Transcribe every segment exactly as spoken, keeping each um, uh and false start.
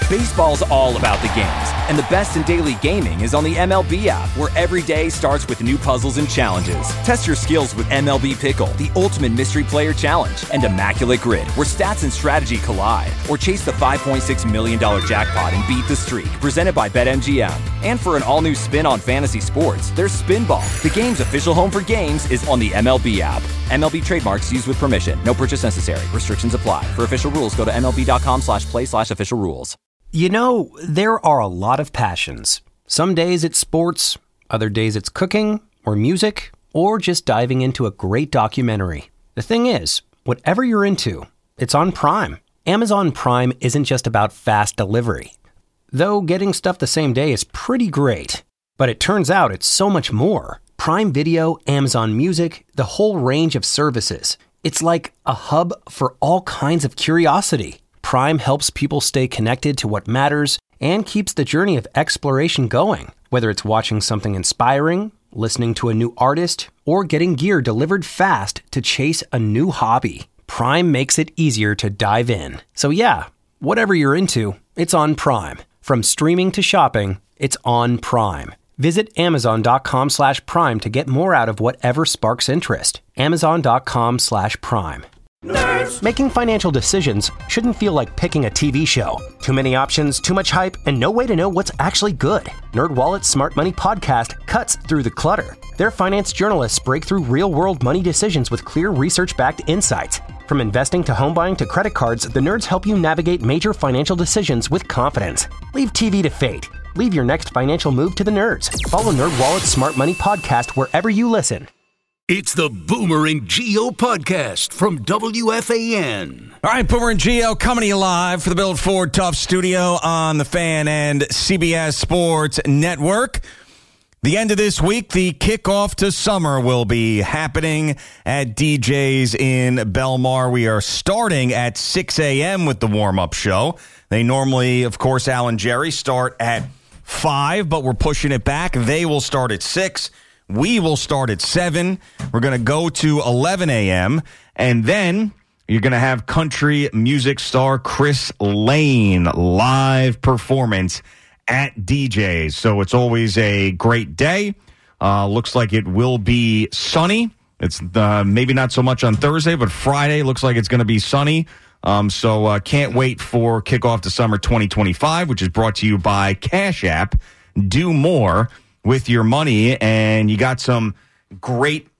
Baseball's all about the games, and the best in daily gaming is on the M L B app, where every day starts with new puzzles and challenges. Test your skills with M L B Pickle, the ultimate mystery player challenge, and Immaculate Grid, where stats and strategy collide. Or chase the five point six million dollars jackpot and beat the streak, presented by BetMGM. And for an all-new spin on fantasy sports, there's Spinball. The game's official home for games is on the M L B app. M L B trademarks used with permission. No purchase necessary. Restrictions apply. For official rules, go to MLB.com slash play slash official rules. You know, there are a lot of passions. Some days it's sports, other days it's cooking, or music, or just diving into a great documentary. The thing is, whatever you're into, it's on Prime. Amazon Prime isn't just about fast delivery. Though getting stuff the same day is pretty great. But it turns out it's so much more. Prime Video, Amazon Music, the whole range of services. It's like a hub for all kinds of curiosity. Prime helps people stay connected to what matters and keeps the journey of exploration going. Whether it's watching something inspiring, listening to a new artist, or getting gear delivered fast to chase a new hobby, Prime makes it easier to dive in. So yeah, whatever you're into, it's on Prime. From streaming to shopping, it's on Prime. Visit Amazon.com slash Prime to get more out of whatever sparks interest. Amazon.com slash Prime. Nerds. Making financial decisions shouldn't feel like picking a T V show. Too many options, too much hype, and no way to know what's actually good. NerdWallet's Smart Money Podcast cuts through the clutter. Their finance journalists break through real-world money decisions with clear research-backed insights. From investing to home buying to credit cards, the nerds help you navigate major financial decisions with confidence. Leave T V to fate. Leave your next financial move to the nerds. Follow NerdWallet's Smart Money Podcast wherever you listen. It's the Boomer and Geo podcast from W F A N. All right, Boomer and Geo coming to you live for the Build Ford Tough Studio on the Fan and C B S Sports Network. The end of this week, the kickoff to summer will be happening at D J's in Belmar. We are starting at six a.m. with the warm-up show. They normally, of course, Al and Jerry start at five, but we're pushing it back. They will start at six. We will start at seven. We're going to go to eleven a.m. And then you're going to have country music star Chris Lane live performance at D J's. So it's always a great day. Uh, looks like it will be sunny. It's uh, maybe not so much on Thursday, but Friday looks like it's going to be sunny. Um, so uh, can't wait for Kickoff to Summer twenty twenty-five, which is brought to you by Cash App. Do more with your money, and you got some great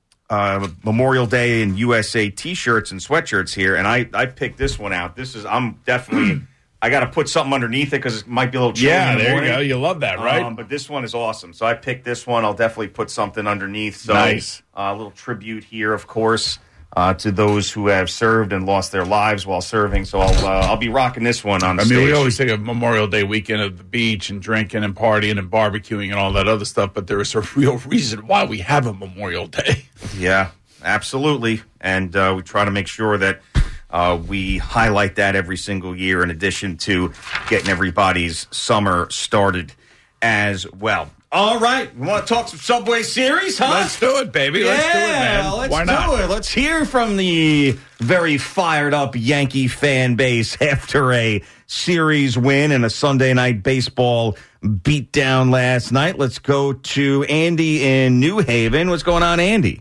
uh, Memorial Day and U S A T-shirts and sweatshirts here, and I, I picked this one out. This is I'm definitely I got to put something underneath it because it might be a little chilly. Yeah, in the there morning. you go. You love that, right? Um, but this one is awesome, so I picked this one. I'll definitely put something underneath. So, nice. Uh, a little tribute here, of course, uh, to those who have served and lost their lives while serving. So I'll uh, I'll be rocking this one on the I mean, stage. we always think of Memorial Day weekend at the beach and drinking and partying and barbecuing and all that other stuff, but there is a real reason why we have a Memorial Day. Yeah, absolutely. And uh, we try to make sure that uh, we highlight that every single year in addition to getting everybody's summer started as well. All right, you want to talk some Subway Series, huh? Let's do it, baby. Let's yeah, do it, man. Let's Why not? do it. Let's hear from the very fired up Yankee fan base after a series win and a Sunday night baseball beatdown last night. Let's go to Andy in New Haven. What's going on, Andy?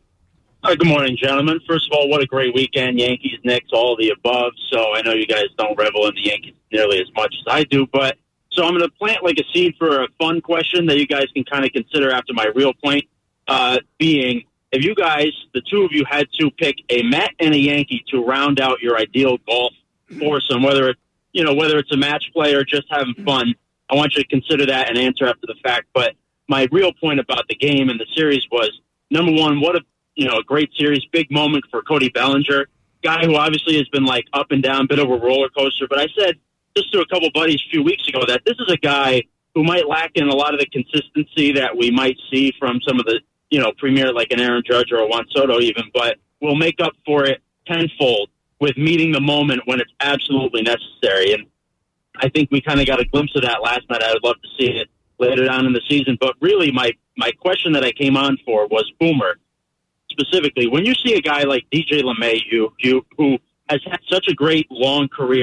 Hi, good morning, gentlemen. First of all, what a great weekend. Yankees, Knicks, all of the above. So I know you guys don't revel in the Yankees nearly as much as I do, but so I'm going to plant like a seed for a fun question that you guys can kind of consider after my real point, uh, being if you guys, the two of you, had to pick a Met and a Yankee to round out your ideal golf foursome, whether it's, you know, whether it's a match play or just having fun, I want you to consider that and answer after the fact. But my real point about the game and the series was, number one, what a, you know, a great series, big moment for Cody Bellinger, guy who obviously has been like up and down, bit of a roller coaster. But I said, just to a couple buddies a few weeks ago, that this is a guy who might lack in a lot of the consistency that we might see from some of the, you know, premier like an Aaron Judge or a Juan Soto even, but will make up for it tenfold with meeting the moment when it's absolutely necessary. And I think we kind of got a glimpse of that last night. I would love to see it later on in the season. But really, my, my question that I came on for was Boomer. Specifically, when you see a guy like D J LeMahieu, you, who has had such a great long career,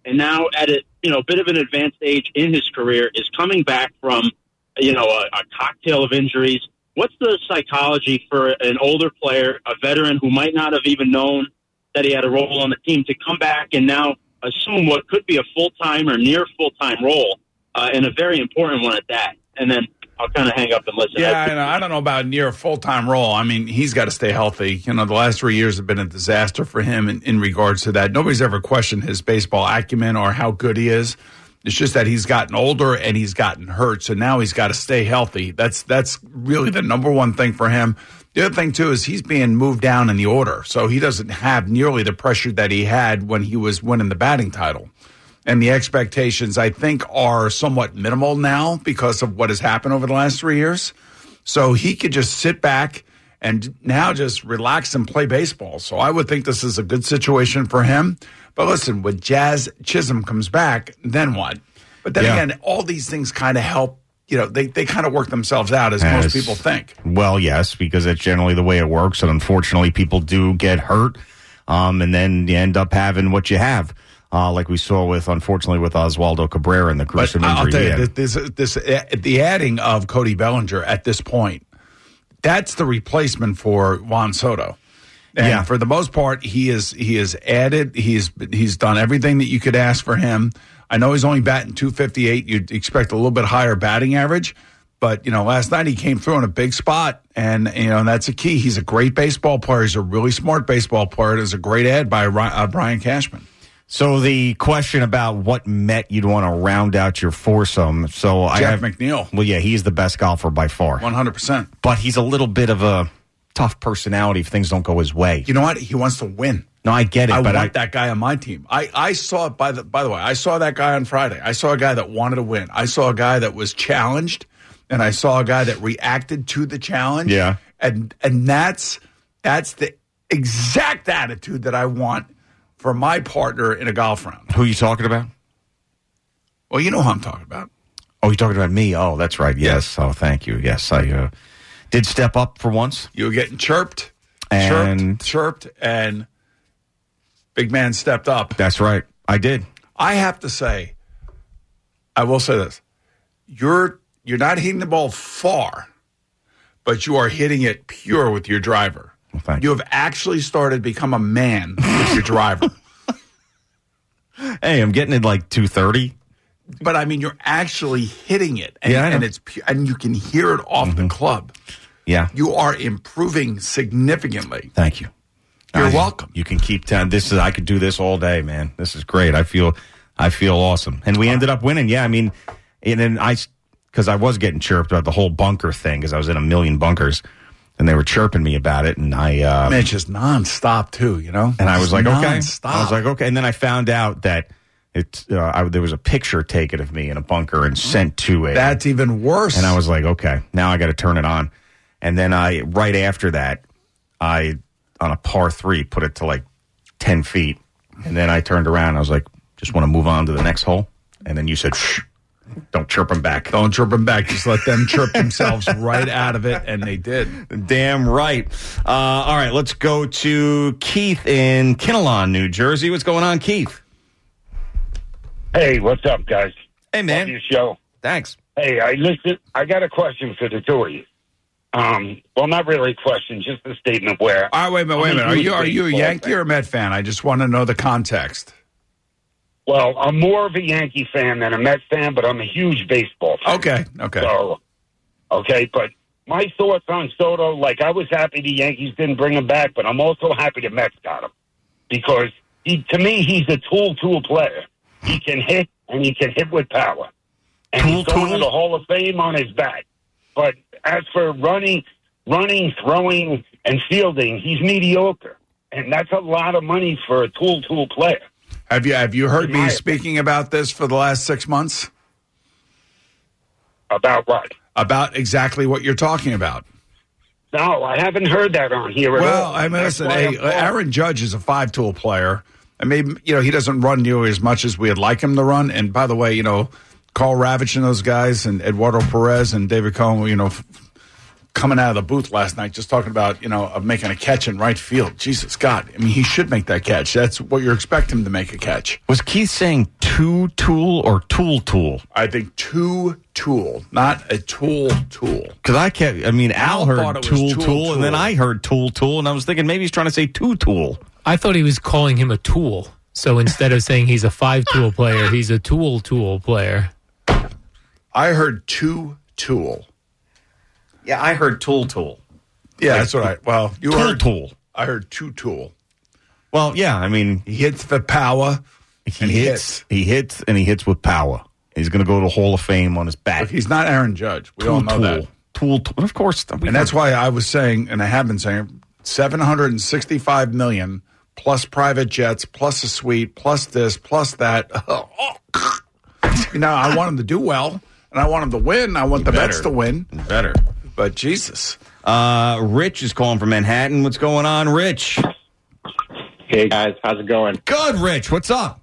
and now at a you know bit of an advanced age in his career is coming back from you know a, a cocktail of injuries. What's the psychology for an older player, a veteran who might not have even known that he had a role on the team, to come back and now assume what could be a full-time or near full-time role, uh, and a very important one at that? And then I'll kind of hang up and listen. Yeah, I, know. I don't know about near a full-time role. I mean, he's got to stay healthy. You know, the last three years have been a disaster for him in, in regards to that. Nobody's ever questioned his baseball acumen or how good he is. It's just that he's gotten older and he's gotten hurt, so now he's got to stay healthy. That's that's really the number one thing for him. The other thing, too, is he's being moved down in the order, so he doesn't have nearly the pressure that he had when he was winning the batting title. And the expectations, I think, are somewhat minimal now because of what has happened over the last three years. So he could just sit back and now just relax and play baseball. So I would think this is a good situation for him. But listen, when Jazz Chisholm comes back, then what? But then yeah. again, all these things kind of help. You know, they, they kind of work themselves out, as, as most people think. Well, yes, because that's generally the way it works. And unfortunately, people do get hurt. Um, and then you end up having what you have. Uh, like we saw with, unfortunately, with Oswaldo Cabrera and the gruesome injury. I'll tell you, this, this, this, the adding of Cody Bellinger at this point, that's the replacement for Juan Soto. And yeah. for the most part, he is he is added. He's he's done everything that you could ask for him. I know he's only batting two fifty-eight. You'd expect a little bit higher batting average, but you know, last night he came through in a big spot, and you know and that's a key. He's a great baseball player. He's a really smart baseball player. It's a great ad by uh, Brian Cashman. So the question about what Met you'd want to round out your foursome. So Jeff I have McNeil. Well, yeah, he's the best golfer by far, one hundred percent. But he's a little bit of a tough personality if things don't go his way. You know what? He wants to win. No, I get it. I but want I, that guy on my team. I, I saw it by the by the way. I saw that guy on Friday. I saw a guy that wanted to win. I saw a guy that was challenged, and I saw a guy that reacted to the challenge. Yeah, and and that's that's the exact attitude that I want for my partner in a golf round. Who are you talking about? Well, you know who I'm talking about. Oh, you're talking about me. Oh, that's right. Yes. yes. Oh, thank you. Yes, I uh, did step up for once. You were getting chirped, and chirped, chirped, and big man stepped up. That's right. I did. I have to say, I will say this: you're you're not hitting the ball far, but you are hitting it pure with your driver. Well, thank you you have actually started to become a man with your driver. Hey, I'm getting it like two thirty. But I mean, you're actually hitting it, and, yeah, and it's pu- and you can hear it off mm-hmm. the club. Yeah, you are improving significantly. Thank you. You're I, welcome. You can keep ten. This is I could do this all day, man. This is great. I feel I feel awesome, and we ended up winning. Yeah, I mean, and then I because I was getting chirped about the whole bunker thing because I was in a million bunkers. And they were chirping me about it, and I uh, man, it's just nonstop too, you know. And I was like, non-stop. okay, I was like, okay. And then I found out that it uh, I, there was a picture taken of me in a bunker and sent to a. That's even worse. And I was like, okay, now I got to turn it on. And then I, right after that, I on a par three put it to like ten feet, and then I turned around. And I was like, just want to move on to the next hole. And then you said, shh. Don't chirp them back. Don't chirp them back. Just let them chirp themselves right out of it, and they did. Damn right. Uh, all right, let's go to Keith in Kinnelon, New Jersey. What's going on, Keith? Hey, what's up, guys? Hey, man. Love your show. Thanks. Hey, I listen. I got a question for the two of you. Um, well, not really a question, just a statement where. All right, wait a minute, wait a minute. Are you are you a Yankee fan or a Met fan? I just want to know the context. Well, I'm more of a Yankee fan than a Mets fan, but I'm a huge baseball fan. Okay, okay. So, okay, but my thoughts on Soto, like I was happy the Yankees didn't bring him back, but I'm also happy the Mets got him. Because he, to me, he's a tool-tool player. He can hit, and he can hit with power. And tool, he's going tool? to the Hall of Fame on his back. But as for running, running, throwing, and fielding, he's mediocre. And that's a lot of money for a tool-tool player. Have you have you heard me speaking about this for the last six months? About what? About exactly what you're talking about. No, I haven't heard that on here at well, all. Well, I mean, listen, hey, Aaron Judge is a five-tool player. And maybe, you know, he doesn't run nearly as much as we'd like him to run. And by the way, you know, Carl Ravitch and those guys and Eduardo Perez and David Cohn, you know, coming out of the booth last night just talking about, you know, of making a catch in right field. Jesus, God. I mean, he should make that catch. That's what you're expecting him to make a catch. Was Keith saying two tool or tool tool? I think two tool, not a tool tool. Because I kept, I mean, Al, Al heard tool, tool, tool, and then I heard tool, tool, and I was thinking maybe he's trying to say two tool. I thought he was calling him a tool. So instead of saying he's a five-tool player, he's a tool-tool player. I heard two tool. Yeah, I heard tool, tool. Yeah, like, that's what I, well, you tool, heard. Tool. I heard two tool. Well, yeah, I mean. He hits the power. He, he hits, hits. He hits, and he hits with power. He's going to go to the Hall of Fame on his back. Look, he's not Aaron Judge. We tool, all know tool. that. Tool, tool. Of course. And that's why I was saying, and I have been saying, seven hundred sixty-five million dollars plus private jets, plus a suite, plus this, plus that. You know, I want him to do well, and I want him to win. I want you the better. Mets to win. Better. But Jesus. Uh, Rich is calling from Manhattan. What's going on, Rich? Hey, guys. How's it going? Good, Rich. What's up?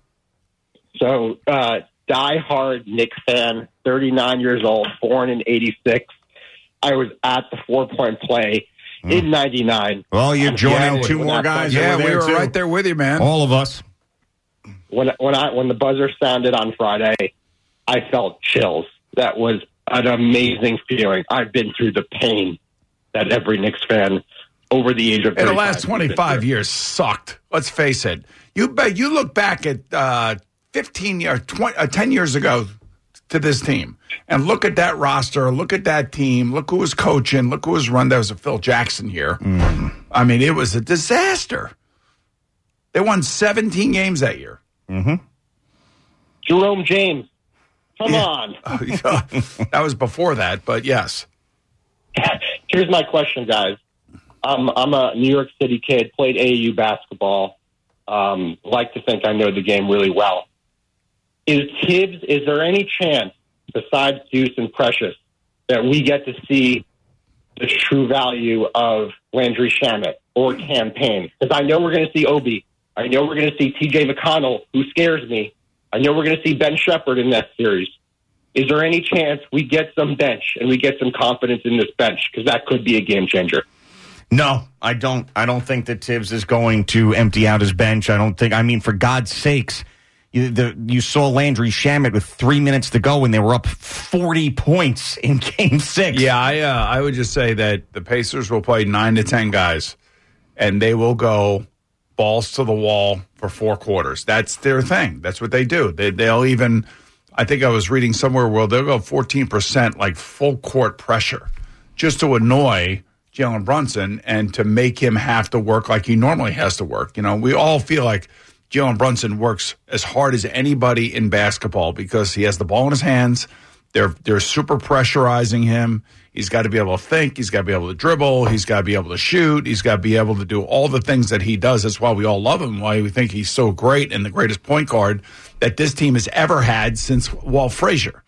So, uh, diehard Knicks fan, thirty-nine years old, born in eighty-six. I was at the four-point play mm. in ninety-nine. Well, you're joining yeah, two more guys. Yeah, we were too. right there with you, man. All of us. When when I when the buzzer sounded on Friday, I felt chills. That was an amazing feeling. I've been through the pain that every Knicks fan over the age of in the last twenty-five years sucked. Let's face it. You bet. You look back at uh, fifteen years, twenty, uh, ten years ago to this team, and look at that roster. Look at that team. Look who was coaching. Look who was run. There was a Phil Jackson here. Mm. I mean, it was a disaster. They won seventeen games that year. Mm-hmm. Jerome James, come yeah. on. Oh, yeah. That was before that, but yes. Here's my question, guys. Um, I'm a New York City kid, played A A U basketball. Um, like to think I know the game really well. Is Tibbs, is there any chance, besides Deuce and Precious, that we get to see the true value of Landry Shamet or Cam Payne? Because I know we're going to see Obi. I know we're going to see T J McConnell, who scares me. I know we're going to see Ben Shepherd in that series. Is there any chance we get some bench and we get some confidence in this bench? Because that could be a game changer. No, I don't. I don't think that Tibbs is going to empty out his bench. I don't think. I mean, for God's sakes, you, the, you saw Landry Shamet with three minutes to go, and they were up forty points in Game Six. Yeah, I uh, I would just say that the Pacers will play nine to ten guys, and they will go balls to the wall for four quarters. That's their thing. That's what they do. They, they'll even. I think I was reading somewhere where they'll go fourteen percent like full court pressure just to annoy Jalen Brunson and to make him have to work like he normally has to work. You know, we all feel like Jalen Brunson works as hard as anybody in basketball because he has the ball in his hands. They're they're super pressurizing him. He's got to be able to think. He's got to be able to dribble. He's got to be able to shoot. He's got to be able to do all the things that he does. That's why we all love him, why we think he's so great and the greatest point guard that this team has ever had since Walt Frazier.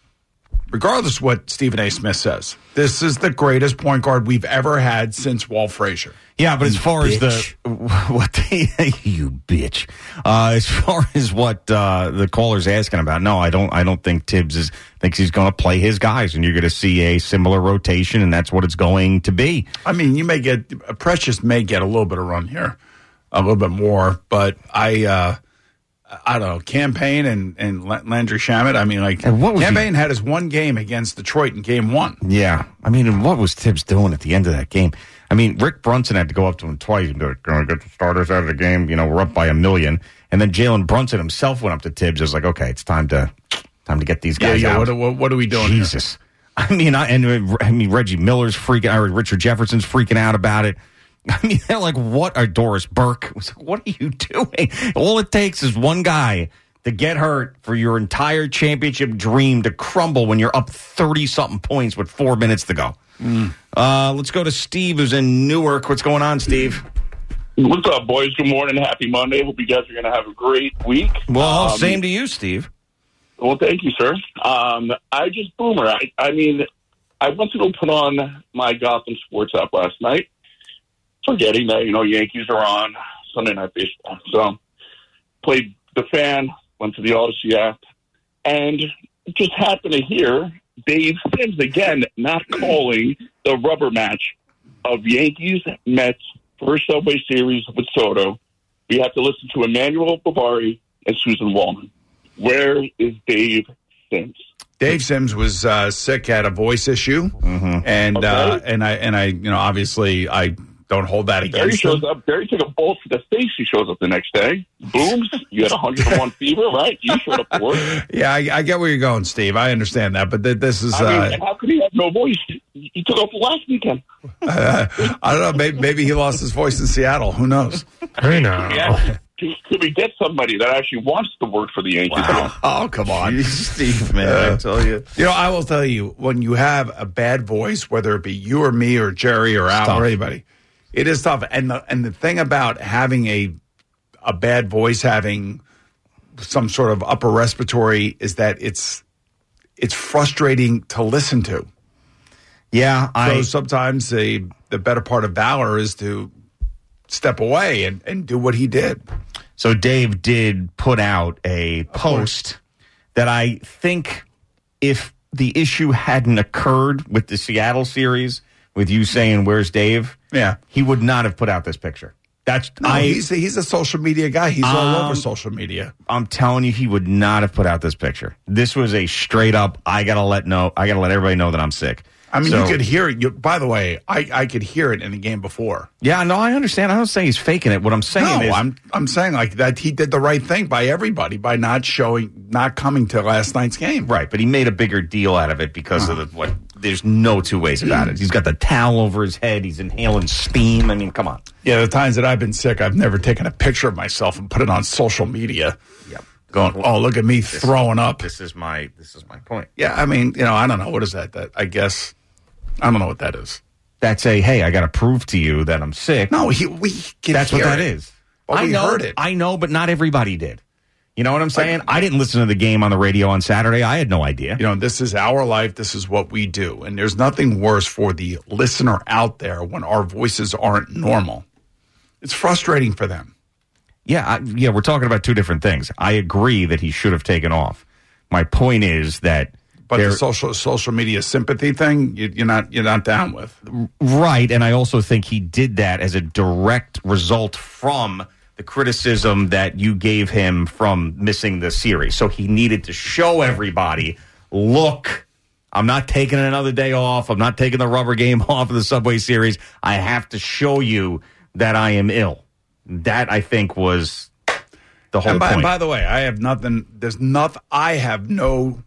Regardless of what Stephen A. Smith says, this is the greatest point guard we've ever had since Walt Frazier. Yeah, but as far bitch. as the what they, you bitch, uh, as far as what uh, the caller's asking about, no, I don't. I don't think Tibbs is thinks he's going to play his guys, and you're going to see a similar rotation, and that's what it's going to be. I mean, you may get Precious may get a little bit of run here, a little bit more, but I. Uh, I don't know, Cam Payne and, and Landry Shamet. I mean, like, Cam Payne had his one game against Detroit in game one. Yeah. I mean, and what was Tibbs doing at the end of that game? I mean, Rick Brunson had to go up to him twice and be like, going to get the starters out of the game. You know, we're up by a million. And then Jalen Brunson himself went up to Tibbs. It was like, okay, it's time to time to get these guys yeah, yeah. out. What, what, what are we doing Jesus. Here? I mean, I, and, I mean, Reggie Miller's freaking out. Richard Jefferson's freaking out about it. I mean, they're like, what are Doris Burke? Was like, what are you doing? All it takes is one guy to get hurt for your entire championship dream to crumble when you're up thirty-something points with four minutes to go. Mm. Uh, let's go to Steve, who's in Newark. What's going on, Steve? What's up, boys? Good morning. Happy Monday. Hope you guys are going to have a great week. Well, um, same to you, Steve. Well, thank you, sir. Um, I just, Boomer, I, I mean, I went to go put on my Gotham Sports app last night, forgetting that, you know, Yankees are on Sunday Night Baseball. So, played the fan, went to the Odyssey app, and just happened to hear Dave Sims, again, not calling the rubber match of Yankees, Mets, first Subway Series with Soto. We have to listen to Emmanuel Barbari and Susan Wallman. Where is Dave Sims? Dave Sims was uh, sick, had a voice issue, mm-hmm. and okay. uh, and I and I, you know, obviously I don't hold that against Barry shows him. up. Barry took a bolt to the face. He shows up the next day. Booms. You had one hundred one fever, right? You showed up to work. Yeah, I, I get where you're going, Steve. I understand that, but th- this is. I mean, uh, how could he have no voice? He took off last weekend. Uh, I don't know. Maybe, maybe he lost his voice in Seattle. Who knows? I know. Yeah. Could we get somebody that actually wants to work for the Yankees? Wow. Oh, come on. Jeez, Steve, man, uh, I tell you. You know, I will tell you, when you have a bad voice, whether it be you or me or Jerry or Al or anybody, it is tough. And the, and the thing about having a a bad voice, having some sort of upper respiratory, is that it's it's frustrating to listen to. Yeah. I, so sometimes the, the better part of valor is to step away and, and do what he did. So Dave did put out a post that I think if the issue hadn't occurred with the Seattle series, with you saying, where's Dave? Yeah. He would not have put out this picture. That's no, I, he's, a, he's a social media guy. He's um, all over social media. I'm telling you, he would not have put out this picture. This was a straight up, I got to let know, I got to let everybody know that I'm sick. I mean, so, you could hear it. You, by the way, I, I could hear it in the game before. Yeah, no, I understand. I don't say he's faking it. What I'm saying no, is, I'm I'm saying like that he did the right thing by everybody by not showing, not coming to last night's game. Right, but he made a bigger deal out of it because oh. of the what. There's no two ways about it. He's got the towel over his head. He's inhaling steam. I mean, come on. Yeah, the times that I've been sick, I've never taken a picture of myself and put it on social media. Yep. Going, oh, look at me this throwing is, up. This is my this is my point. Yeah, I mean, you know, I don't know. What is that? That I guess. I don't know what that is. That's a, hey, I got to prove to you that I'm sick. No, he, we can That's hear what that it. is. Well, I we know, heard it. I know, but not everybody did. You know what I'm saying? I, I didn't listen to the game on the radio on Saturday. I had no idea. You know, this is our life. This is what we do. And there's nothing worse for the listener out there when our voices aren't normal. It's frustrating for them. Yeah, I, yeah, we're talking about two different things. I agree that he should have taken off. My point is that But the social social media sympathy thing, you, you're not you're not down with, right? And I also think he did that as a direct result from the criticism that you gave him from missing the series. So he needed to show everybody, look, I'm not taking another day off. I'm not taking the rubber game off of the Subway Series. I have to show you that I am ill. That I think was the whole and by, point. And by the way, I have nothing. There's nothing. I have no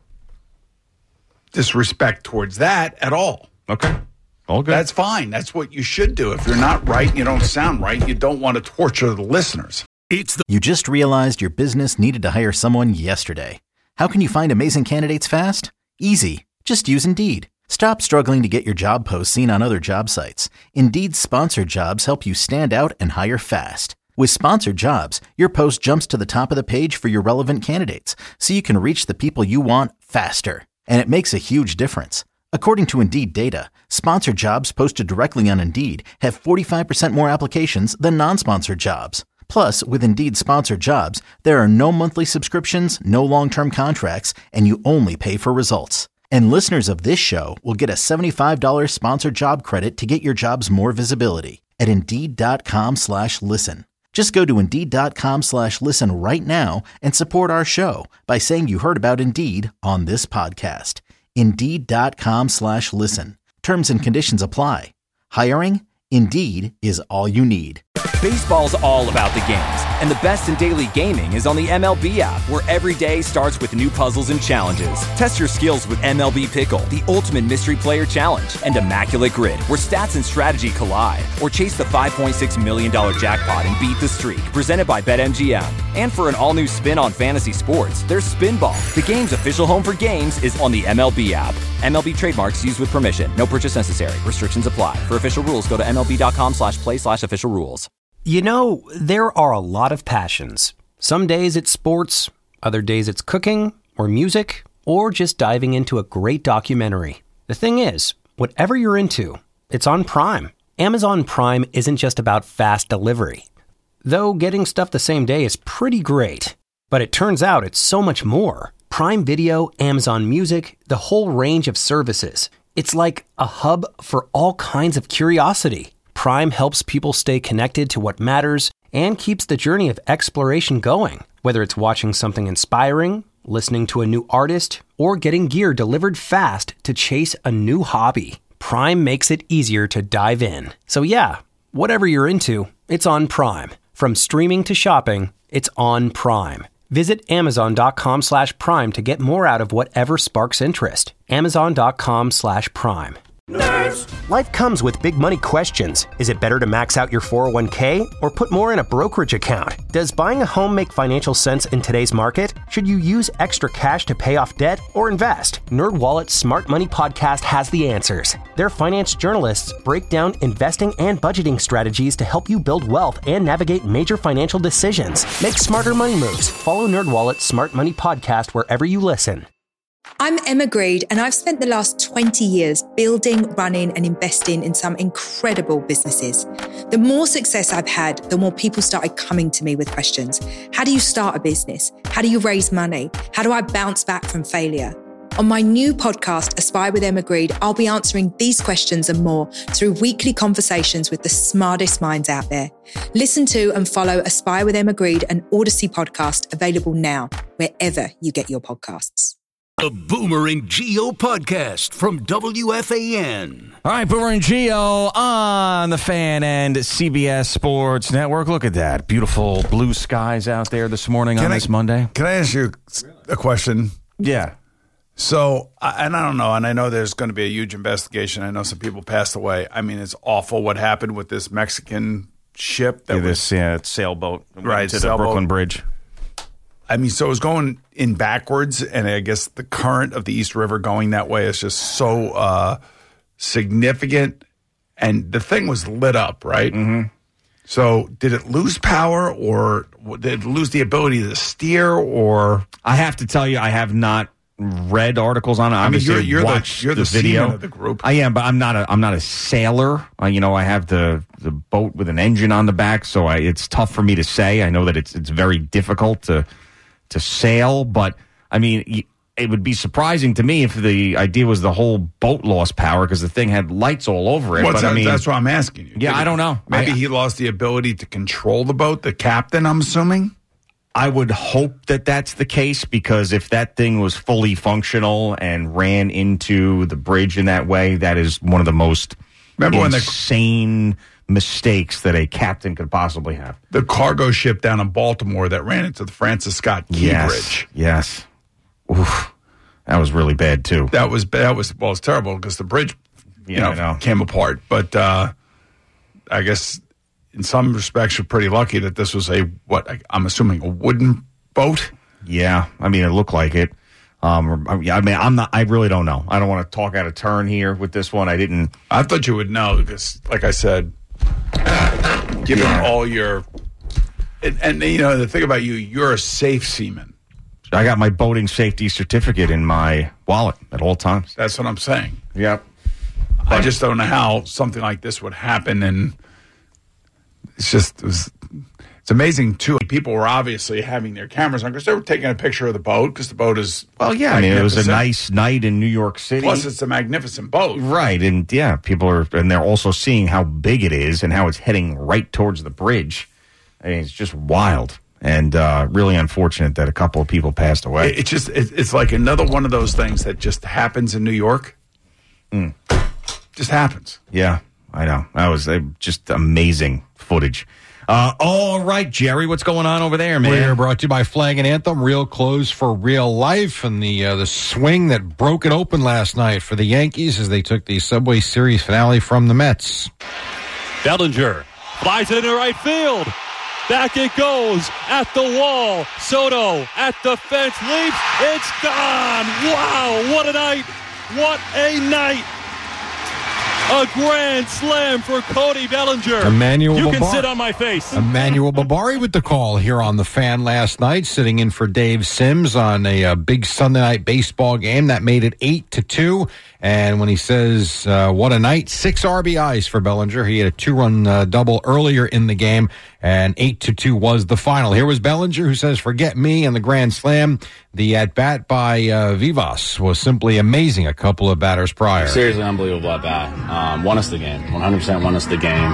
disrespect towards that at all. Okay. All good. That's fine. That's what you should do. If you're not right and you don't sound right, you don't want to torture the listeners. It's the- you just realized your business needed to hire someone yesterday. How can you find amazing candidates fast? Easy. Just use Indeed. Stop struggling to get your job posts seen on other job sites. Indeed's sponsored jobs help you stand out and hire fast. With sponsored jobs, your post jumps to the top of the page for your relevant candidates, so you can reach the people you want faster. And it makes a huge difference. According to Indeed data, sponsored jobs posted directly on Indeed have forty-five percent more applications than non-sponsored jobs. Plus, with Indeed sponsored jobs, there are no monthly subscriptions, no long-term contracts, and you only pay for results. And listeners of this show will get a seventy-five dollars sponsored job credit to get your jobs more visibility at Indeed.com slash listen. Just go to Indeed.com slash listen right now and support our show by saying you heard about Indeed on this podcast. Indeed.com slash listen. Terms and conditions apply. Hiring? Indeed is all you need. Baseball's all about the games, and the best in daily gaming is on the M L B app, where every day starts with new puzzles and challenges. Test your skills with M L B Pickle, the ultimate mystery player challenge, and Immaculate Grid, where stats and strategy collide. Or chase the five point six million dollars jackpot and beat the streak, presented by BetMGM. And for an all-new spin on fantasy sports, there's Spinball. The game's official home for games is on the M L B app. M L B trademarks used with permission. No purchase necessary. Restrictions apply. For official rules, go to MLB.com slash play slash official rules. You know, there are a lot of passions. Some days it's sports, other days it's cooking, or music, or just diving into a great documentary. The thing is, whatever you're into, it's on Prime. Amazon Prime isn't just about fast delivery. Though getting stuff the same day is pretty great. But it turns out it's so much more. Prime Video, Amazon Music, the whole range of services. It's like a hub for all kinds of curiosity. Prime helps people stay connected to what matters and keeps the journey of exploration going, whether it's watching something inspiring, listening to a new artist, or getting gear delivered fast to chase a new hobby. Prime makes it easier to dive in. So yeah, whatever you're into, it's on Prime. From streaming to shopping, it's on Prime. Visit amazon.com slash prime to get more out of whatever sparks interest. Amazon.com slash prime. Nerds! Life comes with big money questions. Is it better to max out your four oh one k or put more in a brokerage account? Does buying a home make financial sense in today's market? Should you use extra cash to pay off debt or invest? NerdWallet's Smart Money Podcast has the answers. Their finance journalists break down investing and budgeting strategies to help you build wealth and navigate major financial decisions. Make smarter money moves. Follow NerdWallet's Smart Money Podcast wherever you listen. I'm Emma Greed, and I've spent the last twenty years building, running, and investing in some incredible businesses. The more success I've had, the more people started coming to me with questions. How do you start a business? How do you raise money? How do I bounce back from failure? On my new podcast, Aspire with Emma Greed, I'll be answering these questions and more through weekly conversations with the smartest minds out there. Listen to and follow Aspire with Emma Greed, an Odyssey podcast, available now, wherever you get your podcasts. The Boomer and Geo podcast from W F A N. All right, Boomer and Geo on the Fan and C B S Sports Network. Look at that. Beautiful blue skies out there this morning Can on I- this Monday. Can I ask you a question? Yeah. So, I- and I don't know, and I know there's going to be a huge investigation. I know some people passed away. I mean, it's awful what happened with this Mexican ship that Yeah, was this yeah, sailboat that went Right, to the sailboat. Brooklyn Bridge. I mean, so it was going in backwards, and I guess the current of the East River going that way is just so uh, significant. And the thing was lit up, right? Mm-hmm. So did it lose power, or did it lose the ability to steer, or? I have to tell you, I have not read articles on it. I mean, Obviously, you're, you're the watched you're the, the video seaman of the group. I am, but I'm not a I'm not a sailor. Uh, you know, I have the the boat with an engine on the back, so I, it's tough for me to say. I know that it's it's very difficult to to sail, but I mean, it would be surprising to me if the idea was the whole boat lost power because the thing had lights all over it. What's but that, I mean, that's what I'm asking you. Yeah, Did I it- don't know. Maybe I- he lost the ability to control the boat, the captain, I'm assuming? I would hope that that's the case because if that thing was fully functional and ran into the bridge in that way, that is one of the most Remember when the- insane mistakes that a captain could possibly have. The cargo ship down in Baltimore that ran into the Francis Scott Key yes, Bridge. Yes. Oof. That was really bad, too. That was that was well, it's terrible because the bridge, you Yeah, know, I know. came apart. But uh, I guess in some respects, you're pretty lucky that this was a what I- I'm assuming a wooden boat. Yeah, I mean, it looked like it. Um, I mean, I'm not. I really don't know. I don't want to talk out of turn here with this one. I didn't. I thought you would know because, like I said, given Yeah. all your and, and you know the thing about you, you're a safe seaman. I got my boating safety certificate in my wallet at all times. That's what I'm saying. Yep. I just don't know how something like this would happen, and it's just it was, it's amazing too. People were obviously having their cameras on because they were taking a picture of the boat because the boat is Well, yeah. I mean, it was a magnificent. nice night in New York City. Plus, it's a magnificent boat. Right, and yeah, people are, and they're also seeing how big it is and how it's heading right towards the bridge. I mean, it's just wild and uh, really unfortunate that a couple of people passed away. It, it's just it, it's like another one of those things that just happens in New York. Mm. Just happens. Yeah, I know. That was uh, just amazing footage. Uh, all right, Jerry, what's going on over there, man? We're brought to you by Flag and Anthem, real clothes for real life, and the uh, the swing that broke it open last night for the Yankees as they took the Subway Series finale from the Mets. Bellinger flies it into right field. Back it goes at the wall. Soto at the fence leaps. It's gone. Wow, what a night. What a night. A grand slam for Cody Bellinger. Emmanuel You can Babar- sit on my face. Emmanuel Babari with the call here on The Fan last night, sitting in for Dave Sims on a, a big Sunday night baseball game that made it eight to two. And when he says, uh, what a night, six R B Is for Bellinger. He had a two-run uh, double earlier in the game, and eight to two was the final. Here was Bellinger, who says, forget me, and the grand slam. The at-bat by uh, Vivas was simply amazing a couple of batters prior. Seriously unbelievable at-bat. Um, won us the game. one hundred percent won us the game.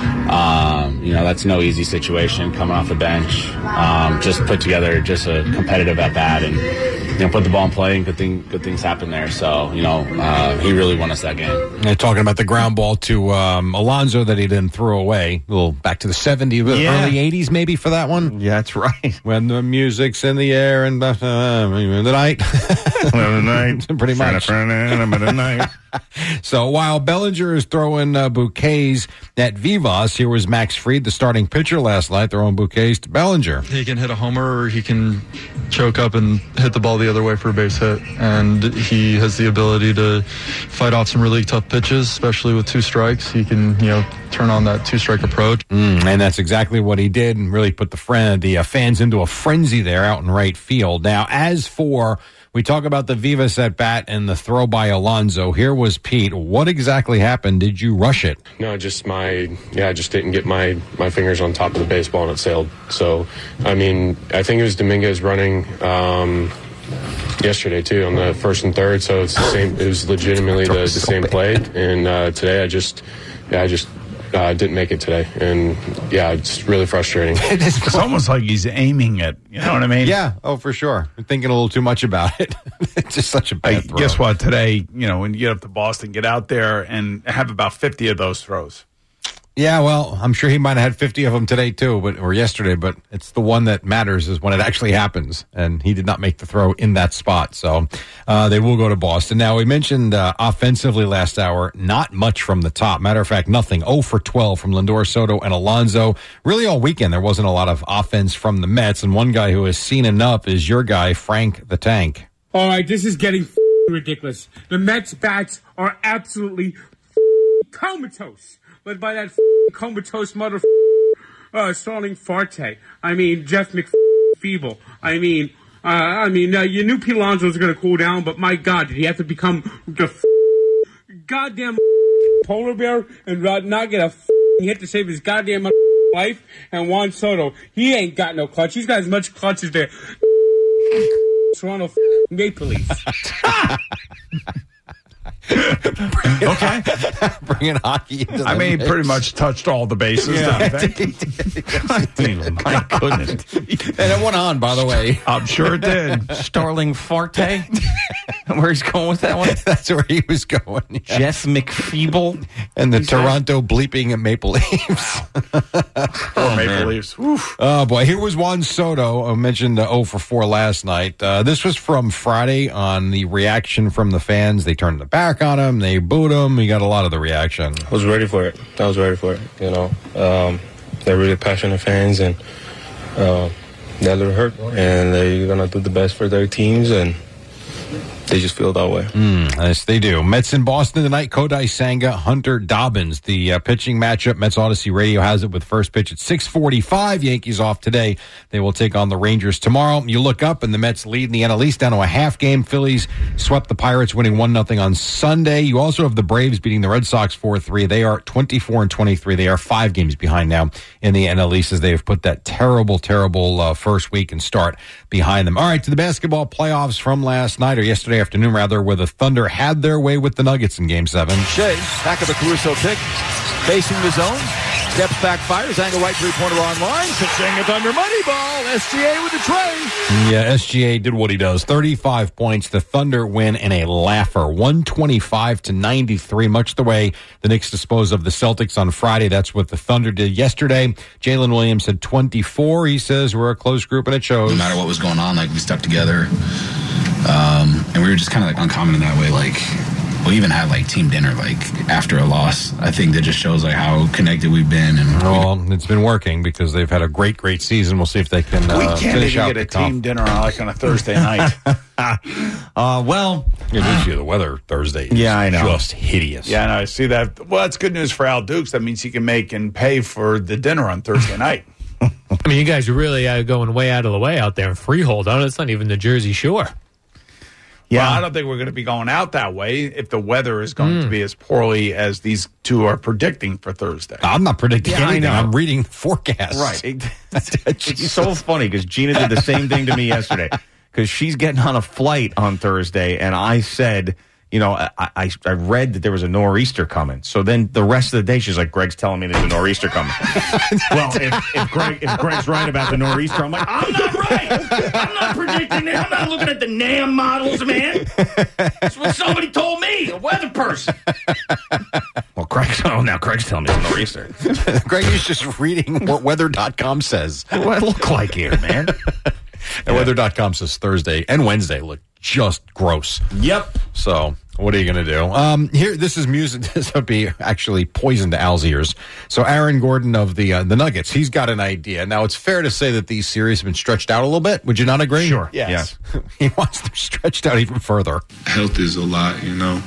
Um, you know, that's no easy situation coming off the bench. Um, just put together just a competitive at-bat and, you know, put the ball in play, and good, thing, good things happen there. So, you know, uh, he really won us that game. And talking about the ground ball to um, Alonso that he didn't throw away. A little back to the seventies, Yeah. early eighties maybe for that one. Yeah, that's right. When the music's in the air and uh, the night. the night. Pretty much. the night. So while Bellinger is throwing uh, bouquets at Vivas, here was Max Fried, the starting pitcher last night, throwing bouquets to Bellinger. He can hit a homer or he can choke up and hit the ball the other way for a base hit. And he has the ability to fight off some really tough pitches, especially with two strikes. He can, you know, turn on that two-strike approach. Mm, and that's exactly what he did, and really put the friend, the uh, fans into a frenzy there out in right field. Now, as for, we talk about the Vivas at bat and the throw by Alonso. Here was Pete. What exactly happened? Did you rush it? No, just my, yeah, I just didn't get my, my fingers on top of the baseball and it sailed. So, I mean, I think it was Dominguez running um, yesterday too on the first and third. So it's the same, it was legitimately the, the same play. And uh, today I just, yeah, I just, Uh, didn't make it today, and yeah, it's really frustrating. It's almost like he's aiming it. You know what I mean? Yeah. Oh, for sure. I'm thinking a little too much about it. It's just such a bad Hey, throw. guess what? Today, you know, when you get up to Boston, get out there and have about fifty of those throws. Yeah, well, I'm sure he might have had fifty of them today too, but or yesterday. But it's the one that matters is when it actually happens, and he did not make the throw in that spot. So uh, they will go to Boston. Now we mentioned uh, offensively last hour, not much from the top. Matter of fact, nothing. oh for twelve from Lindor, Soto, and Alonso. Really, all weekend there wasn't a lot of offense from the Mets, and one guy who has seen enough is your guy, Frank the Tank. All right, this is getting ridiculous. The Mets bats are absolutely comatose. Led by that comatose mother uh, Starling Farte. I mean, Jeff McFeeble. I mean, uh, I mean, uh, you knew Pete Alonso was going to cool down, but my God, did he have to become the goddamn polar bear and not get a hit to save his goddamn life? And Juan Soto, he ain't got no clutch. He's got as much clutch as the Toronto Maple Leafs. Okay. Bringing hockey into the I mean, he mix. pretty much touched all the bases. Yeah. don't you think? My goodness. And it went on, by the way. I'm sure it did. Starling Farte? Where he's going with that one? That's where he was going. Yeah. Jeff McFeeble? And the Toronto bleeping Maple Leafs. Poor Maple Leafs. Oof. Oh, boy. Here was Juan Soto. I mentioned uh, oh for four last night. Uh, this was from Friday on the reaction from the fans. They turned the back on him. They booed him. He got a lot of the reaction. I was ready for it. I was ready for it. You know, um, they're really passionate fans, and uh, they're a little hurt, and they're gonna do the best for their teams, and they just feel that way. Mm, yes, they do. Mets in Boston tonight. Kodai Senga, Hunter Dobbins. The uh, pitching matchup. Mets Odyssey Radio has it with first pitch at six forty-five. Yankees off today. They will take on the Rangers tomorrow. You look up, and the Mets lead in the N L East down to a half game. Phillies swept the Pirates, winning one nothing on Sunday. You also have the Braves beating the Red Sox four three. They are twenty-four and twenty-three. They are five games behind now in the N L East as they have put that terrible, terrible uh, first week and start behind them. All right, to the basketball playoffs from last night, or yesterday afternoon, rather, where the Thunder had their way with the Nuggets in Game seven. Shea, back of the Caruso pick, facing the zone, steps back, fires, angle right three-pointer online, pitching a Thunder money ball, S G A with the tray. Yeah, S G A did what he does. thirty-five points. The Thunder win in a laugher, one twenty-five to ninety-three, much the way the Knicks disposed of the Celtics on Friday. That's what the Thunder did yesterday. Jalen Williams had twenty-four. He says we're a close group and it shows. No matter what was going on, like we stuck together. Um, and we were just kind of like uncommon in that way. Like we'll even have like team dinner like after a loss. I think that just shows like how connected we've been. And well, we, it's been working because they've had a great, great season. We'll see if they can uh, we can't finish even out get a the comp. team dinner on like on a Thursday night. uh, well, yeah, this year the weather Thursday is yeah, I know. just hideous. Yeah, I know. I see that. Well, that's good news for Al Dukes. That means he can make and pay for the dinner on Thursday night. I mean, you guys are really uh, going way out of the way out there in Freehold. I don't, it's not even the Jersey Shore. Yeah, well, I don't think we're going to be going out that way if the weather is going Mm. to be as poorly as these two are predicting for Thursday. I'm not predicting Yeah, I anything. know. I'm reading the forecast. Right. It- it's so funny because Gina did the same thing to me yesterday because she's getting on a flight on Thursday, and I said, you know, I, I I read that there was a nor'easter coming. So then the rest of the day, she's like, Greg's telling me there's a nor'easter coming. Well, if, if, Greg, if Greg's right about the nor'easter, I'm like, I'm not right. I'm not predicting it. I'm not looking at the NAM models, man. That's what somebody told me, a weather person. Well, Greg's, oh, now Greg's telling me it's a nor'easter. Greg is just reading what weather dot com says. What I look like here, man. And yeah. weather dot com says Thursday and Wednesday look just gross. Yep. So what are you going to do? Um, here, this is music. This would be actually poison to Al's ears. So Aaron Gordon of the uh, the Nuggets, he's got an idea. Now, it's fair to say that these series have been stretched out a little bit. Would you not agree? Sure. Yes. yes. He wants them stretched out even further. Health is a lot, you know.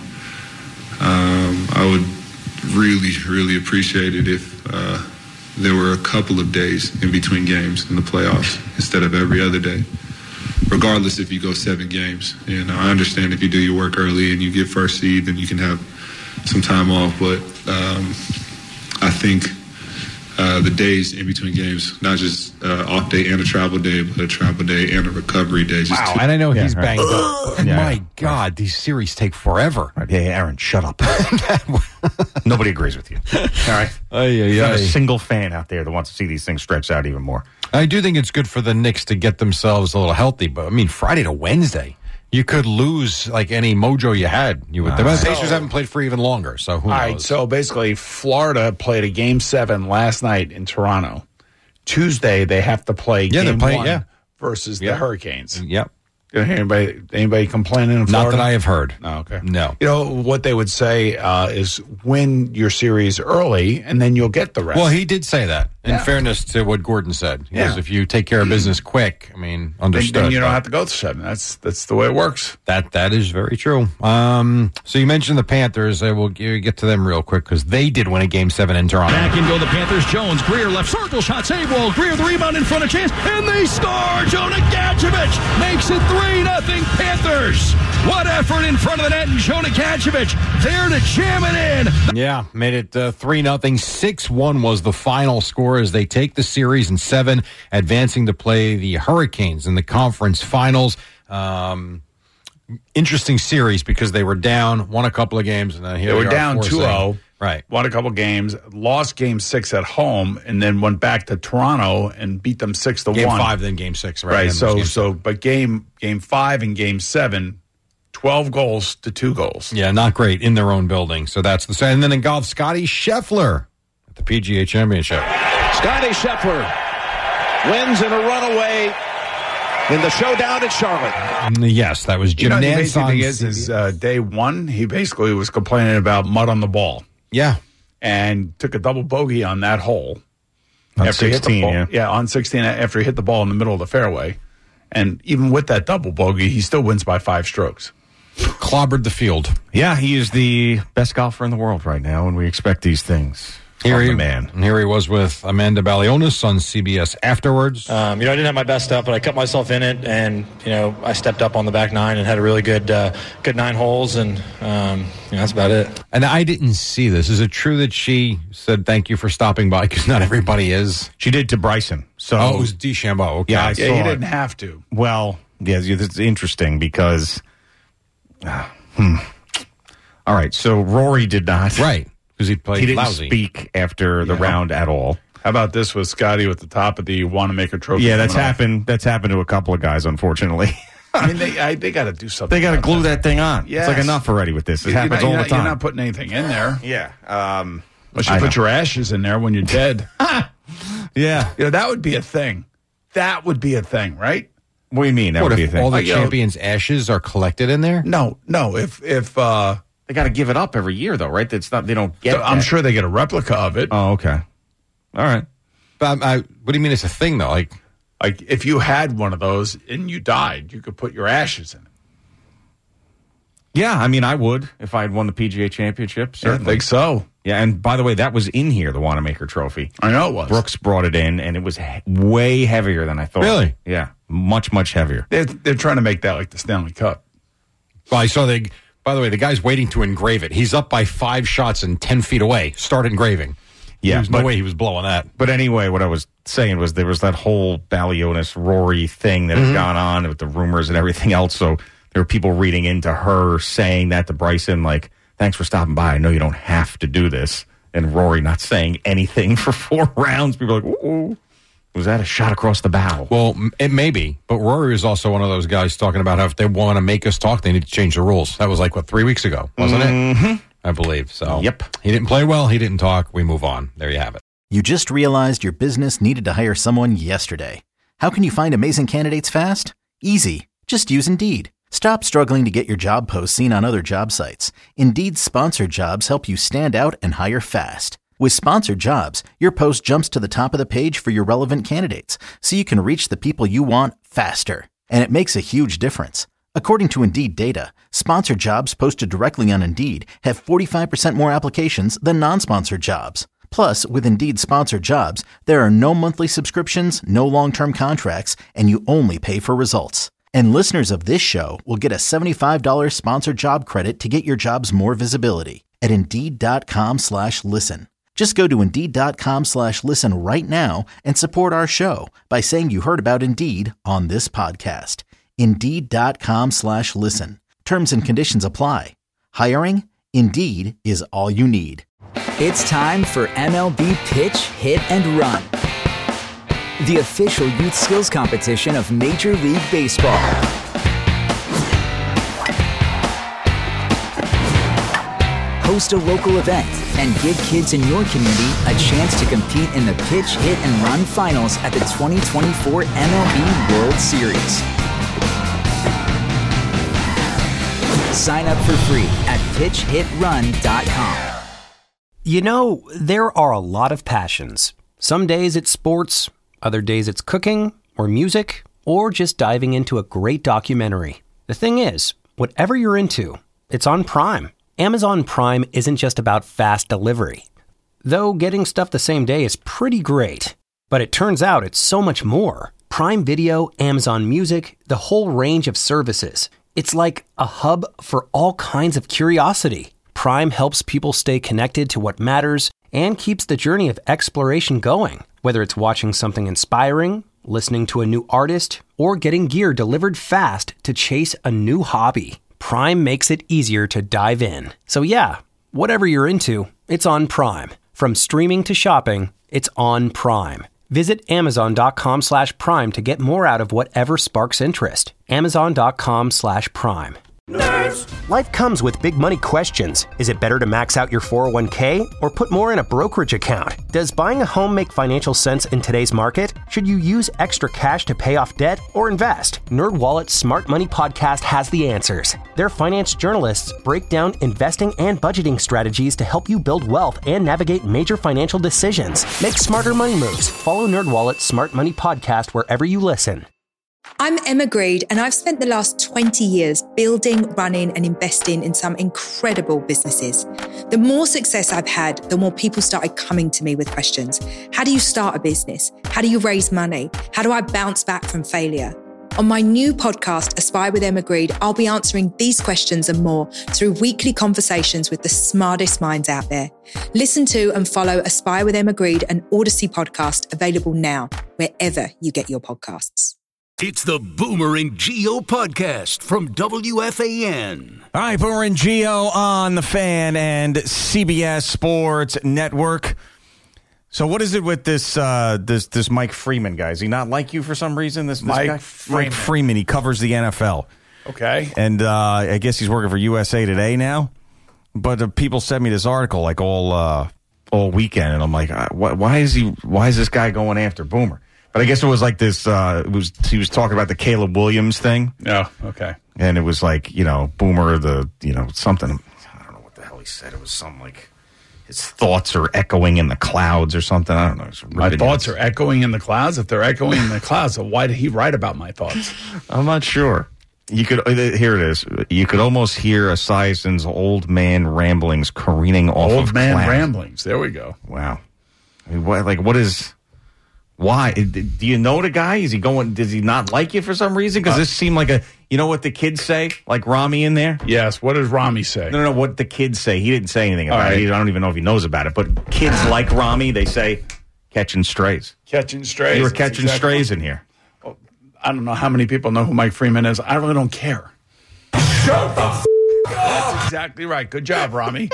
Um, I would really, really appreciate it if uh, there were a couple of days in between games in the playoffs instead of every other day. Regardless if you go seven games. You know, I understand if you do your work early and you get first seed, then you can have some time off. But um, I think uh, the days in between games, not just uh, off day and a travel day, but a travel day and a recovery day. Just Wow, two- and I know Yeah, he's right. banged up. Yeah. My God, these series take forever. Right. Hey, Aaron, shut up. Nobody agrees with you. All right. Ay, ay, There's not ay. a single fan out there that wants to see these things stretched out even more. I do think it's good for the Knicks to get themselves a little healthy, but I mean, Friday to Wednesday, you could lose like any mojo you had. You would. The Uh, Pacers haven't played for even longer, so who All knows? right, so basically, Florida played a game seven last night in Toronto. Tuesday, they have to play Yeah, they're game playing- one yeah. versus Yeah. the Hurricanes. Yep. You hear anybody, anybody complaining in Florida? Not that I have heard. Oh, okay. No. You know, what they would say uh, is win your series early, and then you'll get the rest. Well, he did say that. In Yeah. fairness to what Gordon said, he Yeah. goes, if you take care of business quick, I mean, then, understood. then you don't but have to go to seven. That's that's the way it works. That that is very true. Um, so you mentioned the Panthers. I will g- get to them real quick because they did win a game seven in Toronto. Back in go the Panthers. Jones, Greer, left circle shot, save wall. Greer, the rebound in front of Chance, and they score. Jonah Gadjevich makes it three nothing Panthers. What effort in front of the net, and Jonah Gadjevich there to jam it in. Yeah, made it uh, three nothing. six one was the final score as they take the series in seven, advancing to play the Hurricanes in the conference finals. Um, interesting series because they were down, won a couple of games, and then here They were are down forcing- two oh. Right. Won a couple games, lost game six at home, and then went back to Toronto and beat them six to Game one. five, then game six. Right. Right. Then So, game so, but game game five and game seven, twelve goals to two goals. Yeah, not great in their own building. So that's the and then in golf, Scotty Scheffler at the P G A Championship. Scotty Scheffler wins in a runaway in the showdown at Charlotte. Mm, Yes, that was You Jim know, the Nantz amazing on thing is, is uh, day one, he basically was complaining about mud on the ball. Yeah. And took a double bogey on that hole. On after he hit the sixteen, ball- yeah. Yeah, on sixteen, after he hit the ball in the middle of the fairway. And even with that double bogey, he still wins by five strokes. Clobbered the field. Yeah, he is the best golfer in the world right now, and we expect these things. Here from he, the man. and here he was with Amanda Balionis on C B S afterwards. Um, you know, I didn't have my best stuff, but I cut myself in it, and you know, I stepped up on the back nine and had a really good, uh, good nine holes, and um, you know, that's about it. And I didn't see this. Is it true that she said thank you for stopping by? Because not everybody is. She did to Bryson. So oh, it was DeChambeau. Okay. Yeah, I Yeah, saw he it. didn't have to. Well, yeah, it's interesting because. Uh, hmm. All right, so Rory did not. Right, because he played He didn't lousy. speak after the Yeah. round at all. How about this with Scotty with the top of the Wanamaker Trophy? Yeah, that's coming off? happened. That's happened to a couple of guys, unfortunately. I mean, they I, they got to do something. They got to about glue that thing on. Yes. It's like enough already with this. It You're happens not- all you're the not- time. You're not putting anything in there. Yeah. Um, Unless you I put know. your ashes in there when you're dead. Yeah. You know, that would be a thing. That would be a thing, right? What do you mean? That What would be a if thing. all the Like, you know- champions' ashes are collected in there? No, no. If if uh, They got to give it up every year, though, right? That's not. They don't get. So I'm that. sure they get a replica of it. Oh, okay. All right. But I, what do you mean it's a thing, though? Like, like if you had one of those and you died, you could put your ashes in it. Yeah, I mean, I would if I had won the P G A Championship. Certainly. Yeah, I think so. Yeah, and by the way, that was in here, the Wanamaker Trophy. I know it was. Brooks brought it in, and it was he- way heavier than I thought. Really? Yeah, much, much heavier. They're, they're trying to make that like the Stanley Cup. Well, I saw they. By the way, the guy's waiting to engrave it. He's up by five shots and ten feet away. Start engraving. Yeah, There's but, no way he was blowing that. But anyway, what I was saying was there was that whole Balionis Rory thing that Mm-hmm. had gone on with the rumors and everything else. So there were people reading into her saying that to Bryson, like, thanks for stopping by. I know you don't have to do this. And Rory not saying anything for four rounds. People are like, ooh, was that a shot across the bow? Well, it may be, but Rory is also one of those guys talking about how if they want to make us talk, they need to change the rules. That was like, what, three weeks ago, wasn't mm-hmm. it? I believe. So, yep. He didn't play well. He didn't talk. We move on. There you have it. You just realized your business needed to hire someone yesterday. How can you find amazing candidates fast? Easy. Just use Indeed. Stop struggling to get your job posts seen on other job sites. Indeed's sponsored jobs help you stand out and hire fast. With sponsored jobs, your post jumps to the top of the page for your relevant candidates, so you can reach the people you want faster. And it makes a huge difference. According to Indeed data, sponsored jobs posted directly on Indeed have forty-five percent more applications than non-sponsored jobs. Plus, with Indeed sponsored jobs, there are no monthly subscriptions, no long-term contracts, and you only pay for results. And listeners of this show will get a seventy-five dollars sponsored job credit to get your jobs more visibility at Indeed.com slash listen. Just go to Indeed.com slash listen right now and support our show by saying you heard about Indeed on this podcast. Indeed.com slash listen. Terms and conditions apply. Hiring? Indeed is all you need. It's time for M L B Pitch, Hit, and Run, the official youth skills competition of Major League Baseball. Host a local event and give kids in your community a chance to compete in the Pitch, Hit, and Run finals at the twenty twenty-four M L B World Series. Sign up for free at pitch hit run dot com. You know, there are a lot of passions. Some days it's sports, other days it's cooking, or music, or just diving into a great documentary. The thing is, whatever you're into, it's on Prime. Amazon Prime isn't just about fast delivery. Though getting stuff the same day is pretty great. But it turns out it's so much more. Prime Video, Amazon Music, the whole range of services. It's like a hub for all kinds of curiosity. Prime helps people stay connected to what matters and keeps the journey of exploration going. Whether it's watching something inspiring, listening to a new artist, or getting gear delivered fast to chase a new hobby, Prime makes it easier to dive in. So yeah, whatever you're into, it's on Prime. From streaming to shopping, it's on Prime. Visit amazon.com slash prime to get more out of whatever sparks interest. Amazon.com slash prime. Nerds. Life comes with big money questions. Is it better to max out your four oh one k or put more in a brokerage account? Does buying a home make financial sense in today's market? Should you use extra cash to pay off debt or invest? NerdWallet's Smart Money Podcast has the answers. Their finance journalists break down investing and budgeting strategies to help you build wealth and navigate major financial decisions. Make smarter money moves. Follow NerdWallet's Smart Money Podcast wherever you listen. I'm Emma Greed, and I've spent the last twenty years building, running, and investing in some incredible businesses. The more success I've had, the more people started coming to me with questions. How do you start a business? How do you raise money? How do I bounce back from failure? On my new podcast, Aspire with Emma Greed, I'll be answering these questions and more through weekly conversations with the smartest minds out there. Listen to and follow Aspire with Emma Greed, an Odyssey podcast available now, wherever you get your podcasts. It's the Boomer and Gio podcast from W F A N. All right, Boomer and Gio on the Fan and C B S Sports Network. So what is it with this uh, this this Mike Freeman guy? Is he not like you for some reason? This, this Mike guy? Freeman. Mike Freeman. He covers the N F L. Okay. And uh, I guess he's working for U S A Today now. But uh, people sent me this article like all uh, all weekend, and I'm like, uh, why, why is he? Why is this guy going after Boomer? But I guess it was like this, uh, it was, he was talking about the Caleb Williams thing. Oh, okay. And it was like, you know, Boomer, the, you know, something, I don't know said it was something like his thoughts are echoing in the clouds or something. I don't know. It's My thoughts are echoing in the clouds. If they're echoing in the clouds, so why did he write about my thoughts? I'm not sure. You could here it is. You could almost hear Esiason's old man ramblings careening off Old of man clouds. ramblings. There we go. Wow. I mean, what, like, what is? Why? Do you know the guy? Is he going? Does he not like you for some reason? Because Uh, this seemed like a. You know what the kids say? Like Rami in there? Yes. What does Rami say? No, no, no. What the kids say? He didn't say anything about All right. it. I don't even know if he knows about it. But kids like Rami, they say catching strays. Catching strays. You were That's catching exactly- strays in here. I don't know how many people know who Mike Freeman is. I really don't care. Shut the f- up. That's exactly right. Good job, Rami.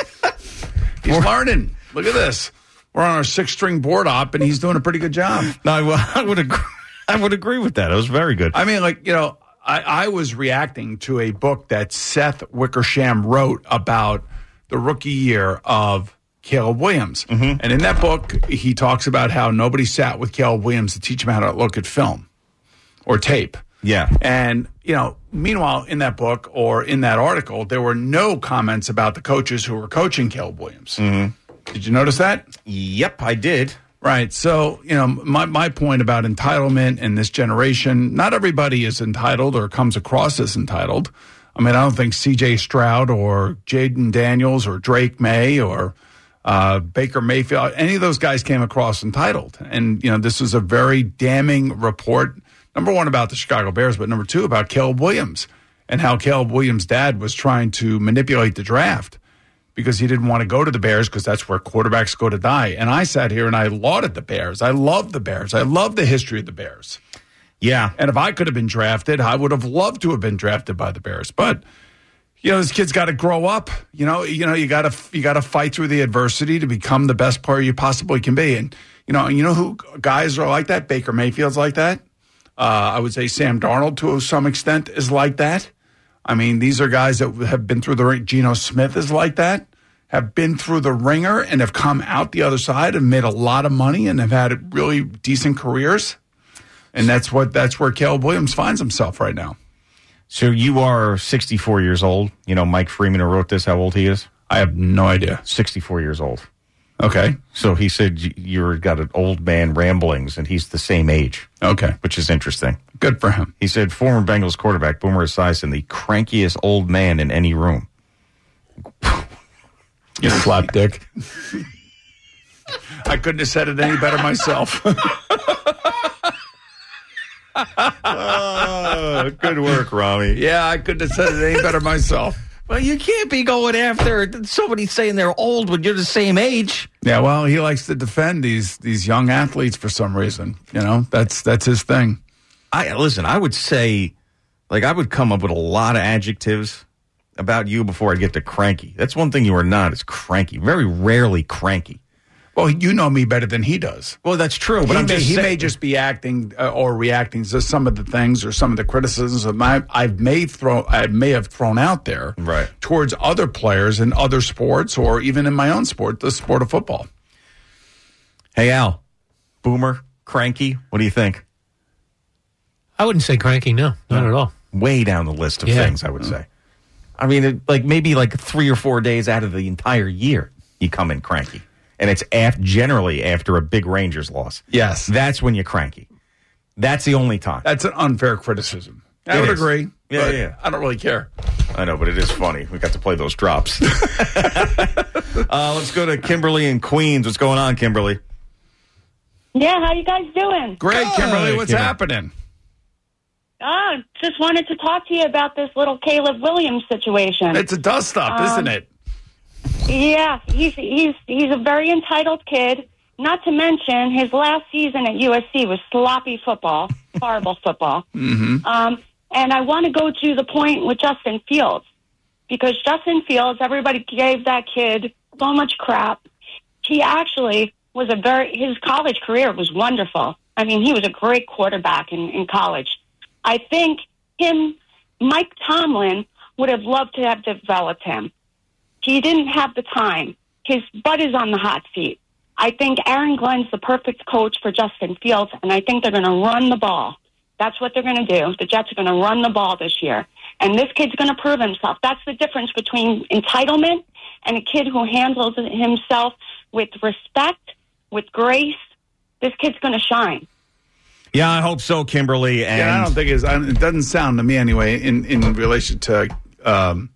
He's learning. Look at this. We're on our six-string board op, and he's doing a pretty good job. No, I, I would agree. I would agree with that. It was very good. I mean, like, you know, I, I was reacting to a book that Seth Wickersham wrote about the rookie year of Caleb Williams. Mm-hmm. And in that book, he talks about how nobody sat with Caleb Williams to teach him how to look at film or tape. Yeah. And, you know, meanwhile, in that book or in that article, there were no comments about the coaches who were coaching Caleb Williams. Mm-hmm. Did you notice that? Yep, I did. Right. So, you know, my, my point about entitlement in this generation, not everybody is entitled or comes across as entitled. I mean, I don't think C J Stroud or Jaden Daniels or Drake May or uh, Baker Mayfield, any of those guys came across entitled. And, you know, this was a very damning report, number one, about the Chicago Bears, but number two, about Caleb Williams and how Caleb Williams' dad was trying to manipulate the draft because he didn't want to go to the Bears because that's where quarterbacks go to die. And I sat here and I lauded the Bears. I love the Bears. I love the history of the Bears. Yeah. And if I could have been drafted, I would have loved to have been drafted by the Bears. But, you know, this kid's got to grow up. You know, you know, you got to you got to fight through the adversity to become the best player you possibly can be. And, you know, you know who guys are like that? Baker Mayfield's like that. Uh, I would say Sam Darnold, to some extent, is like that. I mean, these are guys that have been through the ring. Geno Smith is like that, have been through the ringer and have come out the other side and made a lot of money and have had really decent careers. And that's what that's where Caleb Williams finds himself right now. So you are sixty-four years old. You know, Mike Freeman, who wrote this, how old he is? I have no idea. sixty-four years old. Okay. So he said you- you're got an old man ramblings, and he's the same age. Okay. Which is interesting. Good for him. He said former Bengals quarterback Boomer Esiason, the crankiest old man in any room. You slap dick. I couldn't have said it any better myself. Oh, good work, Rami. Yeah, I couldn't have said it any better myself. Well, you can't be going after somebody saying they're old when you're the same age. Yeah, well, he likes to defend these these young athletes for some reason. You know, that's that's his thing. I listen, I would say, like, I would come up with a lot of adjectives about you before I get to cranky. That's one thing you are not, is cranky. Very rarely cranky. Well, you know me better than he does. Well, that's true, but he I'm may, just he saying- may just be acting uh, or reacting to some of the things or some of the criticisms that my, I may throw I may have thrown out there right. towards other players in other sports or even in my own sport, the sport of football. Hey, Al, Boomer, cranky, what do you think? I wouldn't say cranky, no, not at all. Way down the list of Yeah. things, I would say. I mean, it, like maybe like three or four days out of the entire year, you come in cranky. And it's af- generally after a big Rangers loss. Yes. That's when you're cranky. That's the only time. That's an unfair criticism. I It would is. agree. Yeah, but yeah. I don't really care. I know, but it is funny. We got to play those drops. uh, let's go to Kimberly in Queens. What's going on, Kimberly? Yeah, how you guys doing? Great, Kimberly. Good. What's Kimberly. happening? Ah, just wanted to talk to you about this little Caleb Williams situation. It's a dust up, Um, isn't it? Yeah, he's he's he's a very entitled kid. Not to mention his last season at U S C was sloppy football, horrible football. Mm-hmm. Um, and I want to go to the point with Justin Fields because Justin Fields, everybody gave that kid so much crap. He actually was a very his college career was wonderful. I mean, he was a great quarterback in, in college. I think him, Mike Tomlin, would have loved to have developed him. He didn't have the time. His butt is on the hot seat. I think Aaron Glenn's the perfect coach for Justin Fields, and I think they're going to run the ball. That's what they're going to do. The Jets are going to run the ball this year. And this kid's going to prove himself. That's the difference between entitlement and a kid who handles himself with respect, with grace, this kid's going to shine. Yeah, I hope so, Kimberly. And yeah, I don't think it's, it doesn't sound to me anyway in, in relation to um,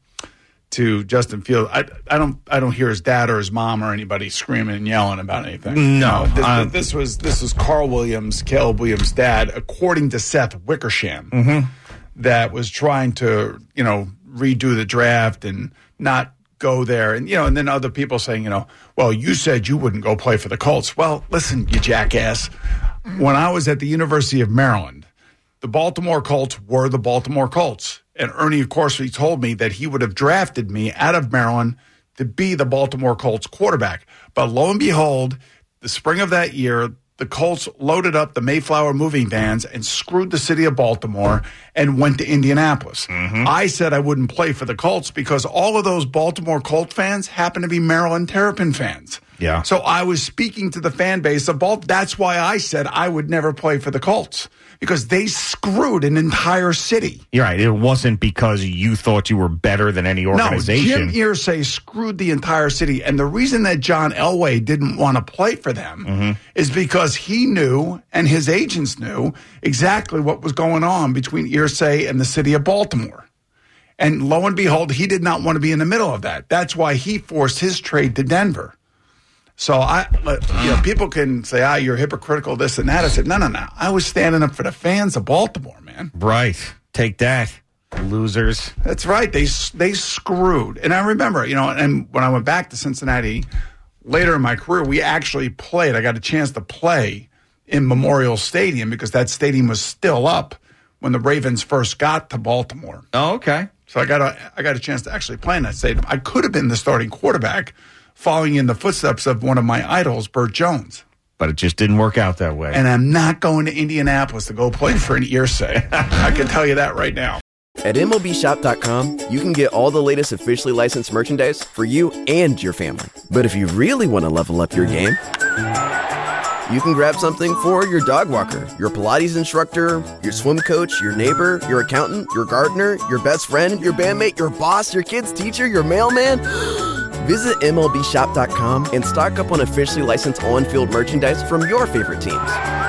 to Justin Fields. I, I don't I don't hear his dad or his mom or anybody screaming and yelling about anything. No, this, uh, this was this was Carl Williams, Caleb Williams' dad, according to Seth Wickersham, mm-hmm. that was trying to you know redo the draft and not go there, and you know, and then other people saying, you know, well, you said you wouldn't go play for the Colts. Well, listen, you jackass. When I was at the University of Maryland, the Baltimore Colts were the Baltimore Colts. And Ernie, of course, he told me that he would have drafted me out of Maryland to be the Baltimore Colts quarterback. But lo and behold, the spring of that year, the Colts loaded up the Mayflower moving vans and screwed the city of Baltimore and went to Indianapolis. Mm-hmm. I said I wouldn't play for the Colts because all of those Baltimore Colt fans happen to be Maryland Terrapin fans. Yeah. So I was speaking to the fan base of Baltimore. That's why I said I would never play for the Colts, because they screwed an entire city. You're right. It wasn't because you thought you were better than any organization. No, Jim Irsay screwed the entire city. And the reason that John Elway didn't want to play for them mm-hmm. is because he knew, and his agents knew, exactly what was going on between Irsay and the city of Baltimore. And lo and behold, he did not want to be in the middle of that. That's why he forced his trade to Denver. So I, you know, people can say, ah, you're hypocritical, this and that. I said, no, no, no. I was standing up for the fans of Baltimore, man. Right. Take that, losers. That's right. They they screwed. And I remember, you know, and when I went back to Cincinnati later in my career, we actually played. I got a chance to play in Memorial Stadium because that stadium was still up when the Ravens first got to Baltimore. Oh, okay. So I got a I got a chance to actually play in that stadium. I could have been the starting quarterback, following in the footsteps of one of my idols, Burt Jones. But it just didn't work out that way. And I'm not going to Indianapolis to go play for an Irsay. I can tell you that right now. At M L B Shop dot com, you can get all the latest officially licensed merchandise for you and your family. But if you really want to level up your game, you can grab something for your dog walker, your Pilates instructor, your swim coach, your neighbor, your accountant, your gardener, your best friend, your bandmate, your boss, your kid's teacher, your mailman. Visit M L B Shop dot com and stock up on officially licensed on-field merchandise from your favorite teams.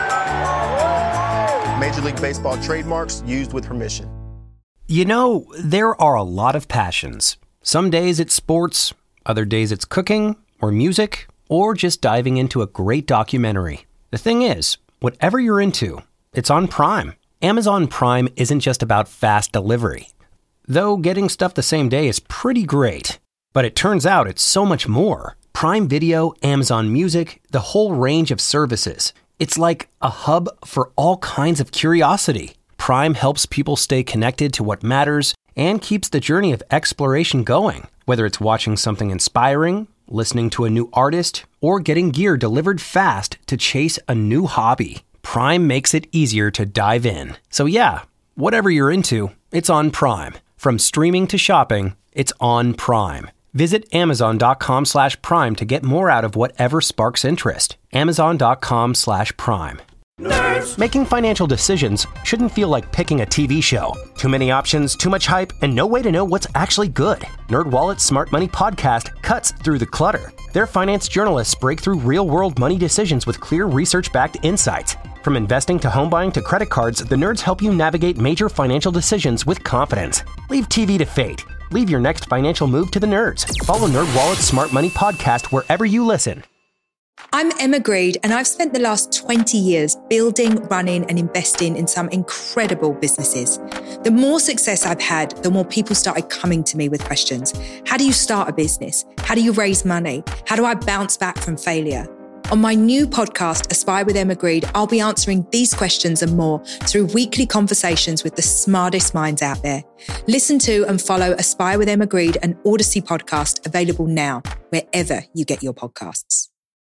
Major League Baseball trademarks used with permission. You know, there are a lot of passions. Some days it's sports, other days it's cooking or music, or just diving into a great documentary. The thing is, whatever you're into, it's on Prime. Amazon Prime isn't just about fast delivery. Though getting stuff the same day is pretty great. But it turns out it's so much more. Prime Video, Amazon Music, the whole range of services. It's like a hub for all kinds of curiosity. Prime helps people stay connected to what matters and keeps the journey of exploration going. Whether it's watching something inspiring, listening to a new artist, or getting gear delivered fast to chase a new hobby, Prime makes it easier to dive in. So yeah, whatever you're into, it's on Prime. From streaming to shopping, it's on Prime. Visit Amazon.com slash Prime to get more out of whatever sparks interest. Amazon.com slash Prime. Nerds. Making financial decisions shouldn't feel like picking a T V show. Too many options, too much hype, and no way to know what's actually good. NerdWallet's Smart Money Podcast cuts through the clutter. Their finance journalists break through real-world money decisions with clear research-backed insights. From investing to home buying to credit cards, the nerds help you navigate major financial decisions with confidence. Leave T V to fate. Leave your next financial move to the nerds. Follow NerdWallet's Smart Money Podcast wherever you listen. I'm Emma Greed, and I've spent the last twenty years building, running, and investing in some incredible businesses. The more success I've had, the more people started coming to me with questions. How do you start a business? How do you raise money? How do I bounce back from failure? On my new podcast, Aspire with Emma Greed, I'll be answering these questions and more through weekly conversations with the smartest minds out there. Listen to and follow Aspire with Emma Greed, an Odyssey podcast available now, wherever you get your podcasts.